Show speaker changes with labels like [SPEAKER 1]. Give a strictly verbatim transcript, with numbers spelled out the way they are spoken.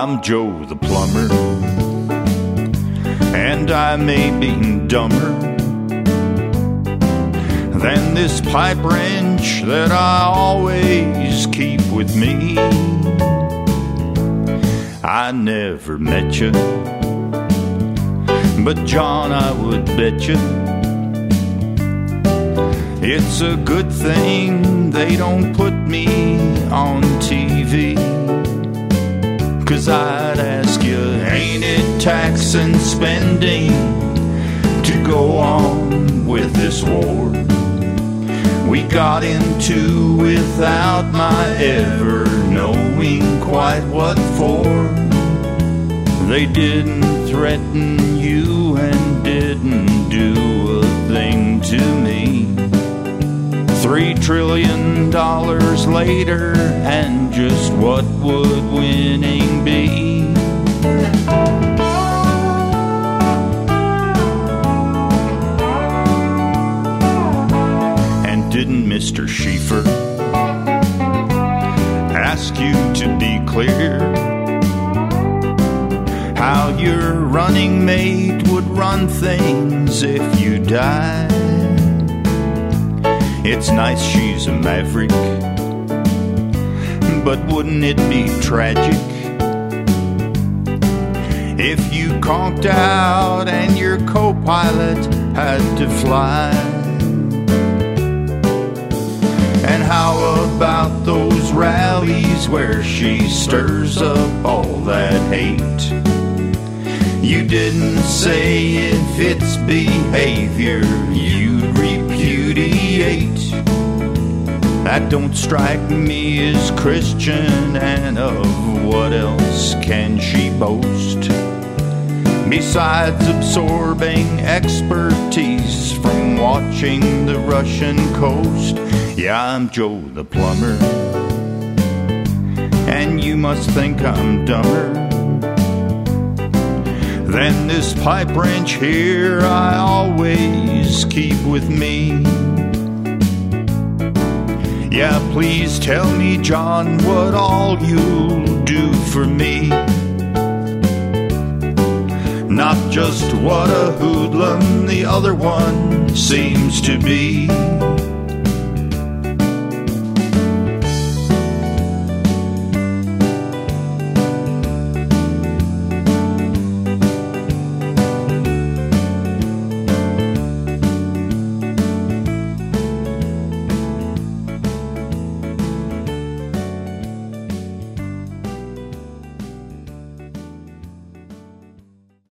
[SPEAKER 1] I'm Joe the plumber, and I may be dumber than this pipe wrench that I always keep with me. I never met you, but John, I would bet you it's a good thing they don't put me on T V. 'Cause I'd ask you, ain't it tax and spending to go on with this war we got into without my ever knowing quite what for? They didn't threaten you and didn't do a thing to me. Three trillion dollars later, and just what would winning be? And didn't Mister Schieffer ask you to be clear how your running mate would run things if you died? It's nice she's a maverick, but wouldn't it be tragic if you conked out and your co-pilot had to fly? And how about those rallies where she stirs up all that hate? You didn't say if it's behavior you'd repudiate. That don't strike me as Christian, and of what else can she boast besides absorbing expertise from watching the Russian coast? Yeah, I'm Joe the plumber, and you must think I'm dumber than this pipe wrench here I always keep with me. Yeah, please tell me, John, what all you'll do for me. Not just what a hoodlum the other one seems to be.